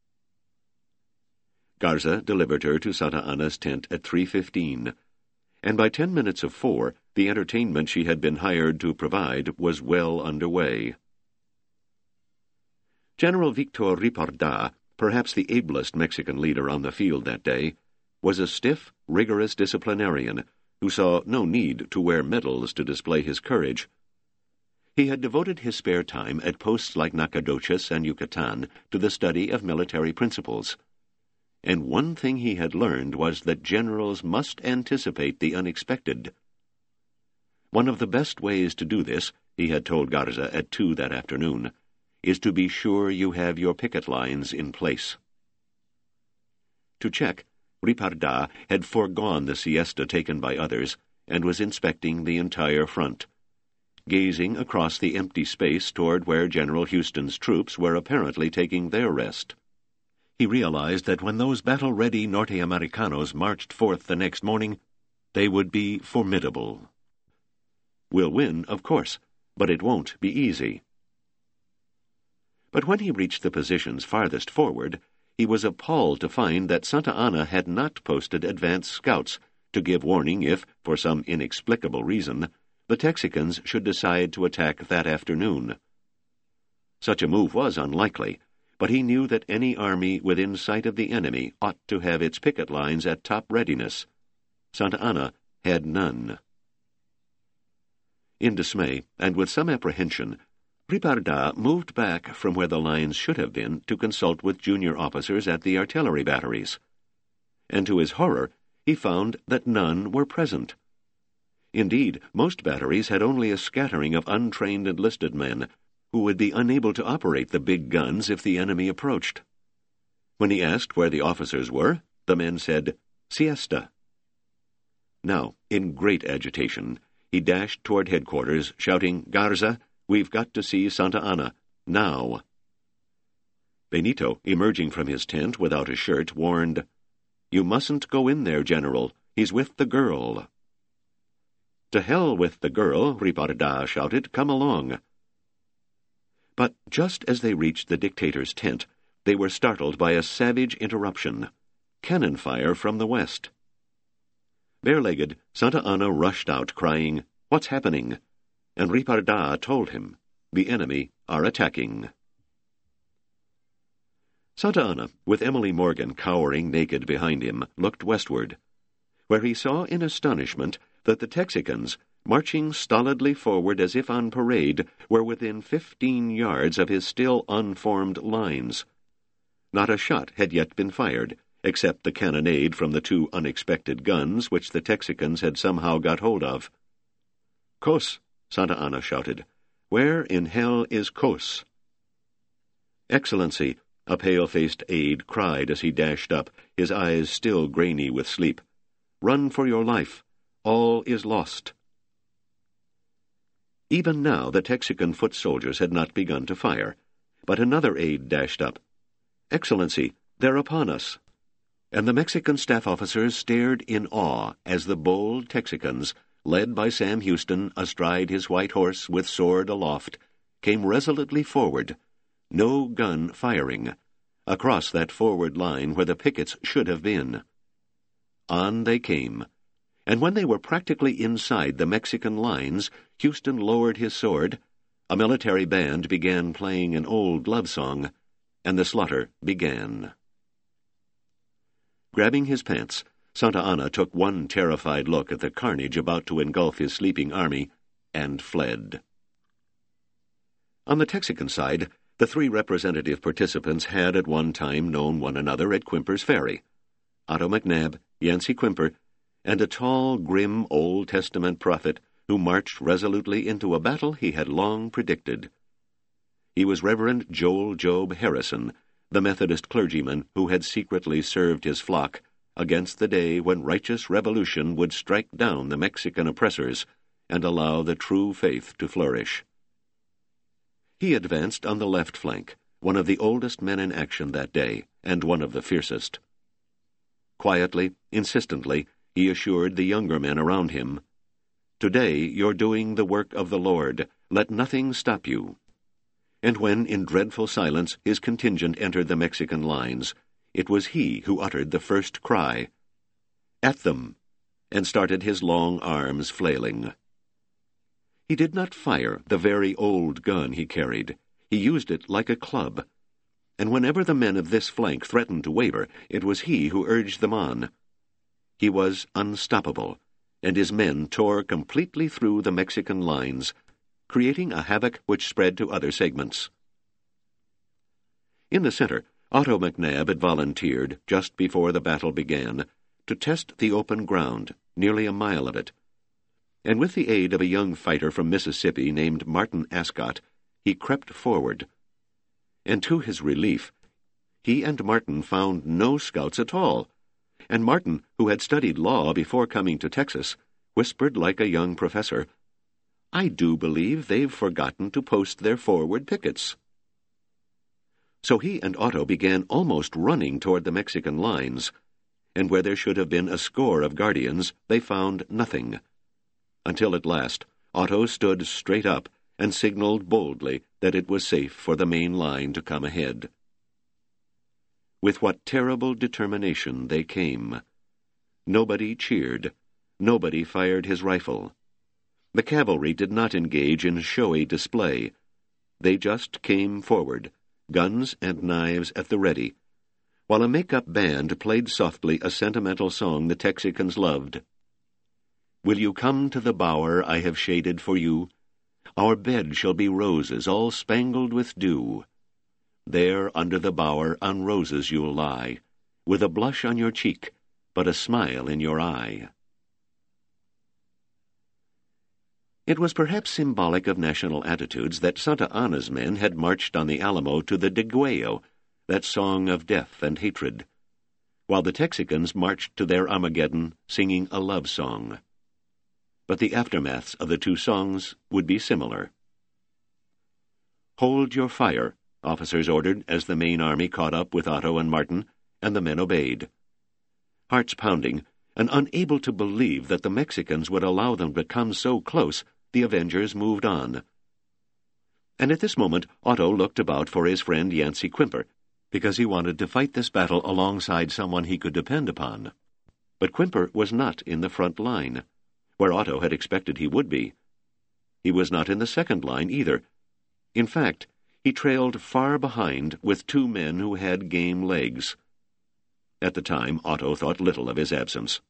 Garza delivered her to Santa Anna's tent at 3:15, and by 10 minutes of 4, the entertainment she had been hired to provide was well underway. General Victor Ripardá, perhaps the ablest Mexican leader on the field that day, was a stiff, rigorous disciplinarian who saw no need to wear medals to display his courage. He had devoted his spare time at posts like Nacogdoches and Yucatan to the study of military principles. And one thing he had learned was that generals must anticipate the unexpected. One of the best ways to do this, he had told Garza at 2 that afternoon, is to be sure you have your picket lines in place. To check, Ripardá had foregone the siesta taken by others and was inspecting the entire front, gazing across the empty space toward where General Houston's troops were apparently taking their rest. He realized that when those battle-ready Norte-Americanos marched forth the next morning, they would be formidable. We'll win, of course, but it won't be easy. But when he reached the positions farthest forward, he was appalled to find that Santa Anna had not posted advance scouts to give warning if, for some inexplicable reason, the Texicans should decide to attack that afternoon. Such a move was unlikely, but he knew that any army within sight of the enemy ought to have its picket lines at top readiness. Santa Anna had none. In dismay, and with some apprehension, Ripardá moved back from where the lines should have been to consult with junior officers at the artillery batteries. And to his horror, he found that none were present. Indeed, most batteries had only a scattering of untrained enlisted men, who would be unable to operate the big guns if the enemy approached. When he asked where the officers were, the men said, "Siesta." Now, in great agitation, he dashed toward headquarters, shouting, "Garza, we've got to see Santa Anna, now." Benito, emerging from his tent without a shirt, warned, "You mustn't go in there, General. He's with the girl." "To hell with the girl," Ripardá shouted. "Come along." But just as they reached the dictator's tent, they were startled by a savage interruption. Cannon fire from the west. Bare-legged, Santa Anna rushed out, crying, "What's happening?" And Ripardá told him, "The enemy are attacking." Santa Anna, with Emily Morgan cowering naked behind him, looked westward, where he saw in astonishment that the Texicans, marching stolidly forward as if on parade, were within 15 yards of his still unformed lines. Not a shot had yet been fired, except the cannonade from the 2 unexpected guns which the Texicans had somehow got hold of. "Cos!" Santa Anna shouted. "Where in hell is Cos?" "Excellency," a pale-faced aide cried as he dashed up, his eyes still grainy with sleep. "Run for your life. All is lost." Even now the Texican foot soldiers had not begun to fire, but another aide dashed up. "Excellency, they're upon us." And the Mexican staff officers stared in awe as the bold Texicans, led by Sam Houston astride his white horse with sword aloft, came resolutely forward, no gun firing, across that forward line where the pickets should have been. On they came, and when they were practically inside the Mexican lines, Houston lowered his sword, a military band began playing an old love song, and the slaughter began. Grabbing his pants, Santa Anna took one terrified look at the carnage about to engulf his sleeping army, and fled. On the Texican side, the 3 representative participants had at one time known one another at Quimper's Ferry. Otto McNabb, Yancey Quimper, and a tall, grim Old Testament prophet who marched resolutely into a battle he had long predicted. He was Reverend Joel Job Harrison, the Methodist clergyman who had secretly served his flock against the day when righteous revolution would strike down the Mexican oppressors and allow the true faith to flourish. He advanced on the left flank, one of the oldest men in action that day, and one of the fiercest. Quietly, insistently, he assured the younger men around him, "Today you're doing the work of the Lord. Let nothing stop you." And when, in dreadful silence, his contingent entered the Mexican lines, it was he who uttered the first cry, "At them!" and started his long arms flailing. He did not fire the very old gun he carried. He used it like a club. And whenever the men of this flank threatened to waver, it was he who urged them on. He was unstoppable, and his men tore completely through the Mexican lines, creating a havoc which spread to other segments. In the center, Otto McNabb had volunteered, just before the battle began, to test the open ground, nearly a mile of it. And with the aid of a young fighter from Mississippi named Martin Ascot, he crept forward. And to his relief, he and Martin found no scouts at all, and Martin, who had studied law before coming to Texas, whispered like a young professor, "I do believe they've forgotten to post their forward pickets." So he and Otto began almost running toward the Mexican lines, and where there should have been a score of guardians, they found nothing. Until at last, Otto stood straight up and signaled boldly that it was safe for the main line to come ahead. With what terrible determination they came. Nobody cheered. Nobody fired his rifle. The cavalry did not engage in showy display. They just came forward, guns and knives at the ready, while a make-up band played softly a sentimental song the Texicans loved. "Will you come to the bower I have shaded for you? Our bed shall be roses all spangled with dew. There under the bower on roses you'll lie, with a blush on your cheek, but a smile in your eye." It was perhaps symbolic of national attitudes that Santa Anna's men had marched on the Alamo to the Degüello, that song of death and hatred, while the Texicans marched to their Armageddon singing a love song. But the aftermaths of the two songs would be similar. "Hold your fire," officers ordered as the main army caught up with Otto and Martin, and the men obeyed. Hearts pounding, and unable to believe that the Mexicans would allow them to come so close, the avengers moved on. And at this moment Otto looked about for his friend Yancey Quimper, because he wanted to fight this battle alongside someone he could depend upon. But Quimper was not in the front line, where Otto had expected he would be. He was not in the second line either. In fact, he trailed far behind with two men who had game legs. At the time, Otto thought little of his absence.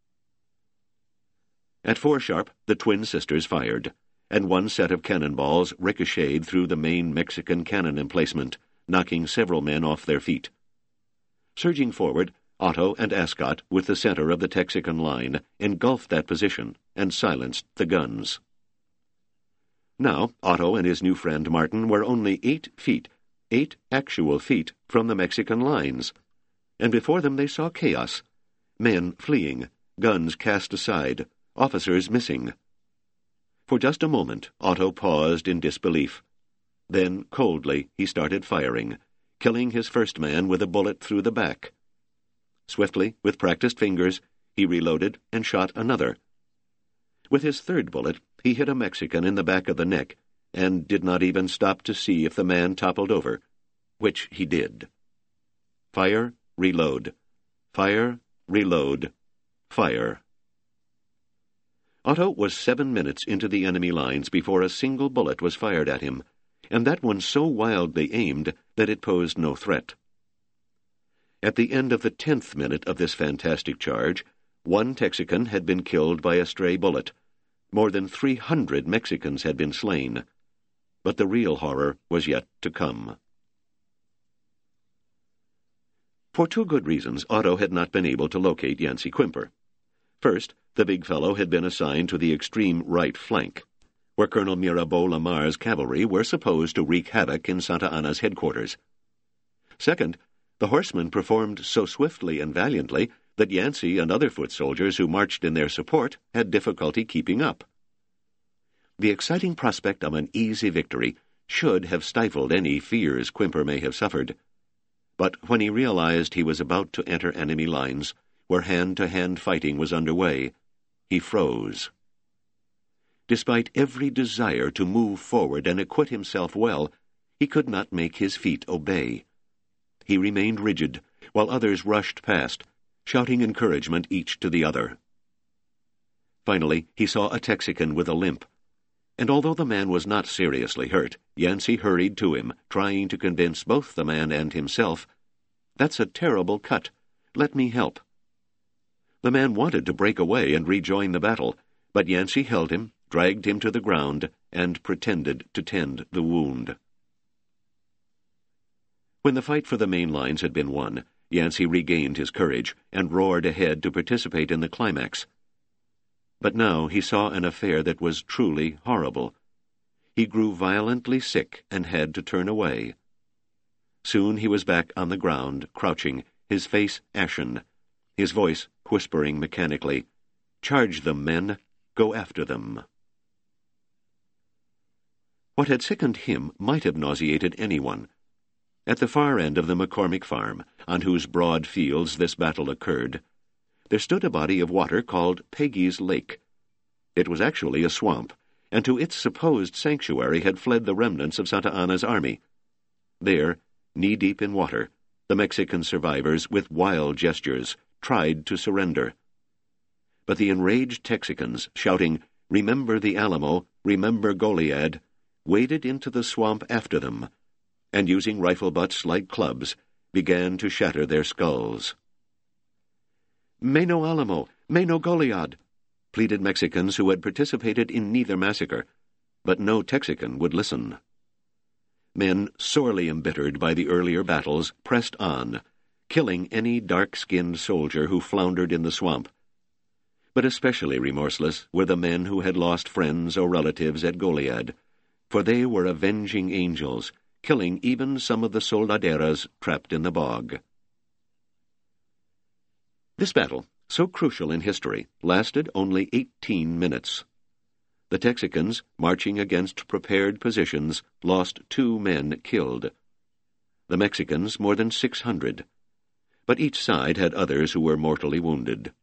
At 4 sharp, the twin sisters fired, and one set of cannonballs ricocheted through the main Mexican cannon emplacement, knocking several men off their feet. Surging forward, Otto and Ascot, with the center of the Texican line, engulfed that position and silenced the guns. Now, Otto and his new friend Martin were only 8 feet, 8 actual feet, from the Mexican lines, and before them they saw chaos. Men fleeing, guns cast aside, officers missing. For just a moment, Otto paused in disbelief. Then, coldly, he started firing, killing his first man with a bullet through the back. Swiftly, with practiced fingers, he reloaded and shot another. With his third bullet, he hit a Mexican in the back of the neck, and did not even stop to see if the man toppled over, which he did. Fire, reload. Fire, reload. Fire. Otto was 7 minutes into the enemy lines before a single bullet was fired at him, and that one so wildly aimed that it posed no threat. At the end of the 10th minute of this fantastic charge, one Texican had been killed by a stray bullet. More than 300 Mexicans had been slain. But the real horror was yet to come. For 2 good reasons, Otto had not been able to locate Yancey Quimper. First, the big fellow had been assigned to the extreme right flank, where Colonel Mirabeau Lamar's cavalry were supposed to wreak havoc in Santa Anna's headquarters. Second, the horsemen performed so swiftly and valiantly that Yancey and other foot soldiers who marched in their support had difficulty keeping up. The exciting prospect of an easy victory should have stifled any fears Quimper may have suffered. But when he realized he was about to enter enemy lines, where hand-to-hand fighting was underway, he froze. Despite every desire to move forward and acquit himself well, he could not make his feet obey. He remained rigid, while others rushed past, shouting encouragement each to the other. Finally, he saw a Texican with a limp, and although the man was not seriously hurt, Yancey hurried to him, trying to convince both the man and himself, "That's a terrible cut. Let me help." The man wanted to break away and rejoin the battle, but Yancey held him, dragged him to the ground, and pretended to tend the wound. When the fight for the main lines had been won, Yancey regained his courage and roared ahead to participate in the climax. But now he saw an affair that was truly horrible. He grew violently sick and had to turn away. Soon he was back on the ground, crouching, his face ashen, his voice whispering mechanically, "Charge them, men! Go after them!" What had sickened him might have nauseated anyone. At the far end of the McCormick farm, on whose broad fields this battle occurred, there stood a body of water called Peggy's Lake. It was actually a swamp, and to its supposed sanctuary had fled the remnants of Santa Anna's army. There, knee-deep in water, the Mexican survivors, with wild gestures, tried to surrender. But the enraged Texicans, shouting, "Remember the Alamo, remember Goliad," waded into the swamp after them, and using rifle butts like clubs, began to shatter their skulls. "May no Alamo, may no Goliad," pleaded Mexicans who had participated in neither massacre, but no Texican would listen. Men, sorely embittered by the earlier battles, pressed on, killing any dark-skinned soldier who floundered in the swamp. But especially remorseless were the men who had lost friends or relatives at Goliad, for they were avenging angels, killing even some of the soldaderas trapped in the bog. This battle, so crucial in history, lasted only 18 minutes. The Texicans, marching against prepared positions, lost 2 men killed. The Mexicans more than 600. But each side had others who were mortally wounded.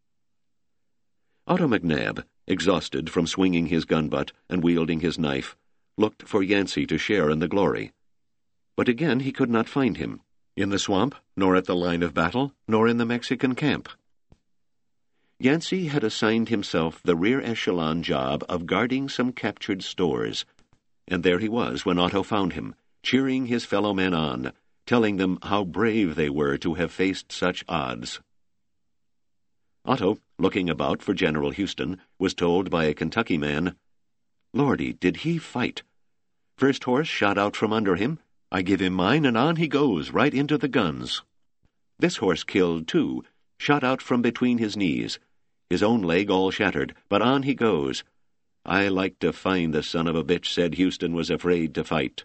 Otto McNabb, exhausted from swinging his gun butt and wielding his knife, looked for Yancey to share in the glory. But again he could not find him, in the swamp, nor at the line of battle, nor in the Mexican camp. Yancey had assigned himself the rear echelon job of guarding some captured stores, and there he was when Otto found him, cheering his fellow men on, telling them how brave they were to have faced such odds. Otto, looking about for General Houston, was told by a Kentucky man, "Lordy, did he fight! First horse shot out from under him, I give him mine, and on he goes, right into the guns. This horse killed, too, shot out from between his knees, his own leg all shattered, but on he goes. I like to find the son of a bitch said Houston was afraid to fight."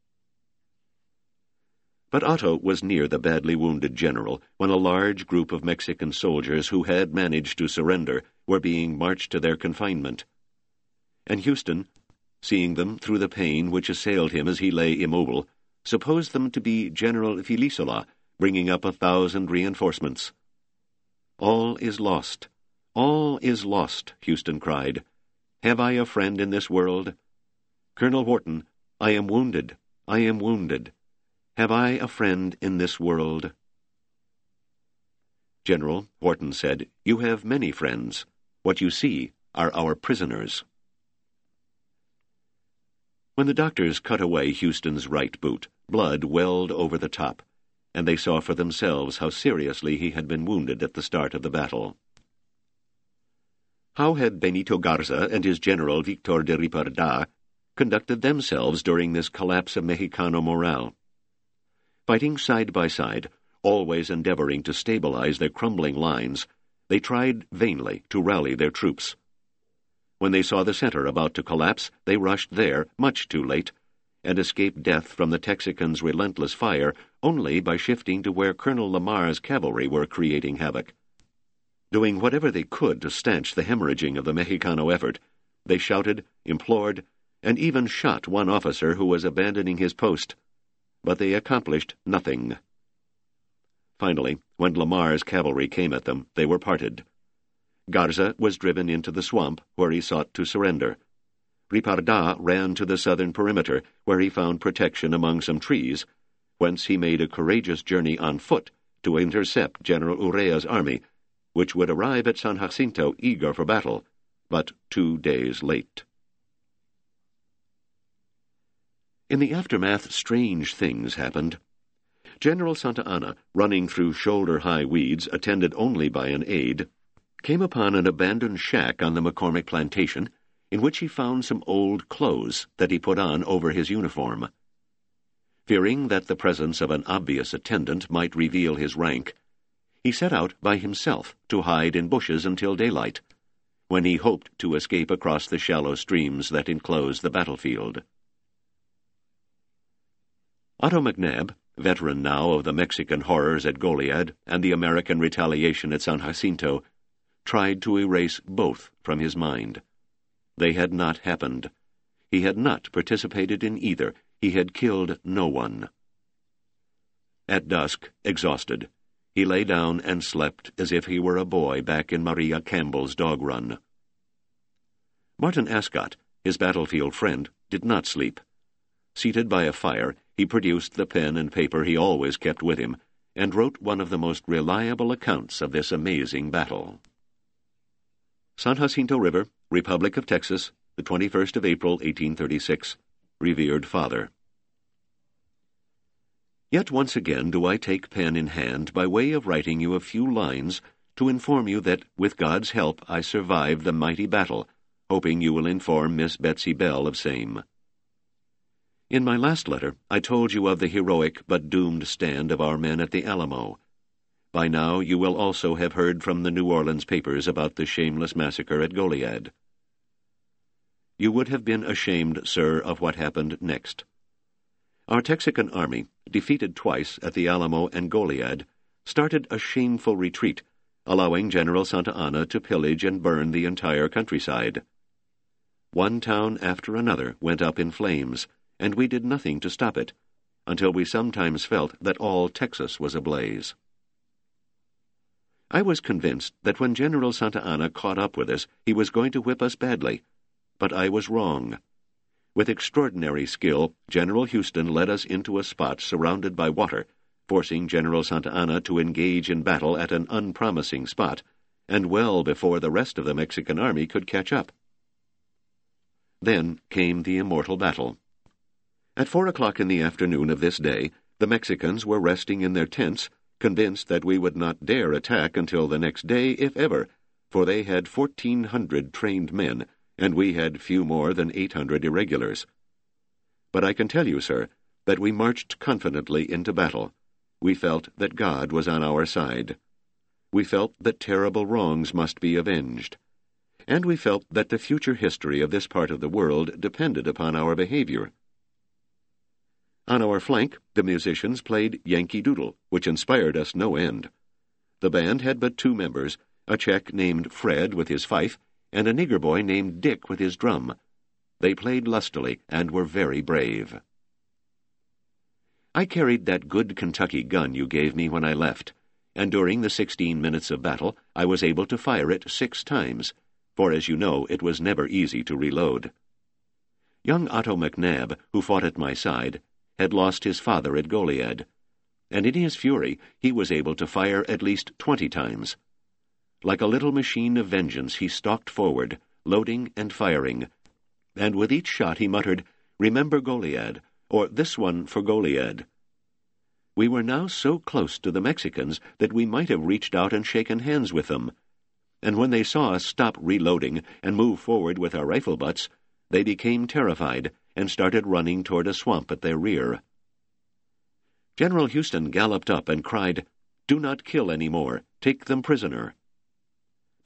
But Otto was near the badly wounded general when a large group of Mexican soldiers who had managed to surrender were being marched to their confinement. And Houston, seeing them through the pain which assailed him as he lay immobile, supposed them to be General Filisola bringing up 1,000 reinforcements. "All is lost. All is lost," Houston cried. "Have I a friend in this world? Colonel Wharton, I am wounded. I am wounded. Have I a friend in this world?" "General," Wharton said, "you have many friends. What you see are our prisoners." When the doctors cut away Houston's right boot, blood welled over the top, and they saw for themselves how seriously he had been wounded at the start of the battle. How had Benito Garza and his general Victor de Ripalda conducted themselves during this collapse of Mexicano morale? Fighting side by side, always endeavoring to stabilize their crumbling lines, they tried vainly to rally their troops. When they saw the center about to collapse, they rushed there, much too late, and escaped death from the Texicans' relentless fire only by shifting to where Colonel Lamar's cavalry were creating havoc. Doing whatever they could to stanch the hemorrhaging of the Mexicano effort, they shouted, implored, and even shot one officer who was abandoning his post, but they accomplished nothing. Finally, when Lamar's cavalry came at them, they were parted. Garza was driven into the swamp, where he sought to surrender. Ripardà ran to the southern perimeter, where he found protection among some trees, whence he made a courageous journey on foot to intercept General Urrea's army, which would arrive at San Jacinto eager for battle, but 2 days late. In the aftermath, strange things happened. General Santa Anna, running through shoulder-high weeds, attended only by an aide, came upon an abandoned shack on the McCormick plantation, in which he found some old clothes that he put on over his uniform. Fearing that the presence of an obvious attendant might reveal his rank, he set out by himself to hide in bushes until daylight, when he hoped to escape across the shallow streams that enclosed the battlefield. Otto McNabb, veteran now of the Mexican horrors at Goliad and the American retaliation at San Jacinto, tried to erase both from his mind. They had not happened. He had not participated in either. He had killed no one. At dusk, exhausted, he lay down and slept as if he were a boy back in Maria Campbell's dog run. Martin Ascot, his battlefield friend, did not sleep. Seated by a fire, he produced the pen and paper he always kept with him, and wrote one of the most reliable accounts of this amazing battle. San Jacinto River, Republic of Texas, the 21st of April, 1836. Revered Father. Yet once again do I take pen in hand by way of writing you a few lines to inform you that, with God's help, I survived the mighty battle, hoping you will inform Miss Betsy Bell of same. In my last letter, I told you of the heroic but doomed stand of our men at the Alamo. By now you will also have heard from the New Orleans papers about the shameless massacre at Goliad. You would have been ashamed, sir, of what happened next. Our Texican army, defeated twice at the Alamo and Goliad, started a shameful retreat, allowing General Santa Anna to pillage and burn the entire countryside. One town after another went up in flames, and we did nothing to stop it, until we sometimes felt that all Texas was ablaze. I was convinced that when General Santa Anna caught up with us, he was going to whip us badly, but I was wrong. With extraordinary skill, General Houston led us into a spot surrounded by water, forcing General Santa Anna to engage in battle at an unpromising spot, and well before the rest of the Mexican army could catch up. Then came the immortal battle. At 4 o'clock in the afternoon of this day, the Mexicans were resting in their tents, convinced that we would not dare attack until the next day, if ever, for they had 1,400 trained men, and we had few more than 800 irregulars. But I can tell you, sir, that we marched confidently into battle. We felt that God was on our side. We felt that terrible wrongs must be avenged. And we felt that the future history of this part of the world depended upon our behavior. On our flank, the musicians played Yankee Doodle, which inspired us no end. The band had but 2 members, a Czech named Fred with his fife, and a nigger boy named Dick with his drum. They played lustily and were very brave. I carried that good Kentucky gun you gave me when I left, and during the 16 minutes of battle I was able to fire it 6 times, for as you know it was never easy to reload. Young Otto McNabb, who fought at my side, had lost his father at Goliad, and in his fury he was able to fire at least 20 times. Like a little machine of vengeance he stalked forward, loading and firing, and with each shot he muttered, "Remember Goliad," or "This one for Goliad." We were now so close to the Mexicans that we might have reached out and shaken hands with them, and when they saw us stop reloading and move forward with our rifle butts, they became terrified and started running toward a swamp at their rear. General Houston galloped up and cried, "Do not kill any more. Take them prisoner."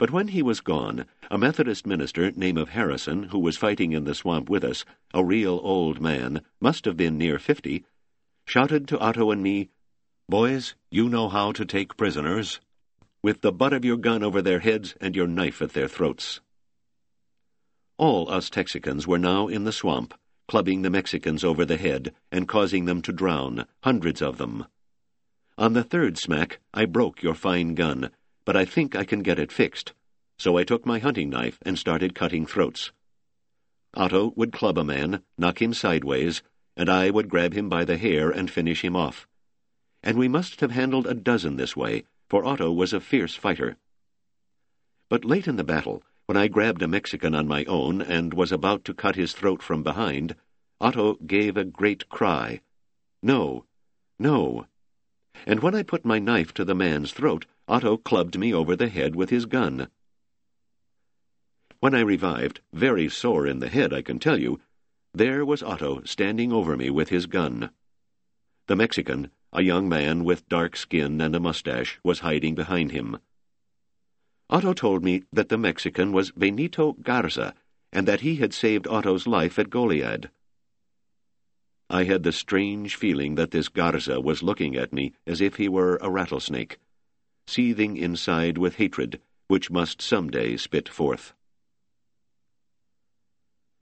But when he was gone, a Methodist minister named of Harrison, who was fighting in the swamp with us, a real old man, must have been near 50, shouted to Otto and me, "Boys, you know how to take prisoners, with the butt of your gun over their heads and your knife at their throats." All us Texicans were now in the swamp, clubbing the Mexicans over the head and causing them to drown, hundreds of them. On the third smack, I broke your fine gun, but I think I can get it fixed, so I took my hunting knife and started cutting throats. Otto would club a man, knock him sideways, and I would grab him by the hair and finish him off. And we must have handled a dozen this way, for Otto was a fierce fighter. But late in the battle, when I grabbed a Mexican on my own and was about to cut his throat from behind, Otto gave a great cry. "No! No!" And when I put my knife to the man's throat, Otto clubbed me over the head with his gun. When I revived, very sore in the head, I can tell you, there was Otto standing over me with his gun. The Mexican, a young man with dark skin and a mustache, was hiding behind him. Otto told me that the Mexican was Benito Garza, and that he had saved Otto's life at Goliad. I had the strange feeling that this Garza was looking at me as if he were a rattlesnake, seething inside with hatred, which must some day spit forth.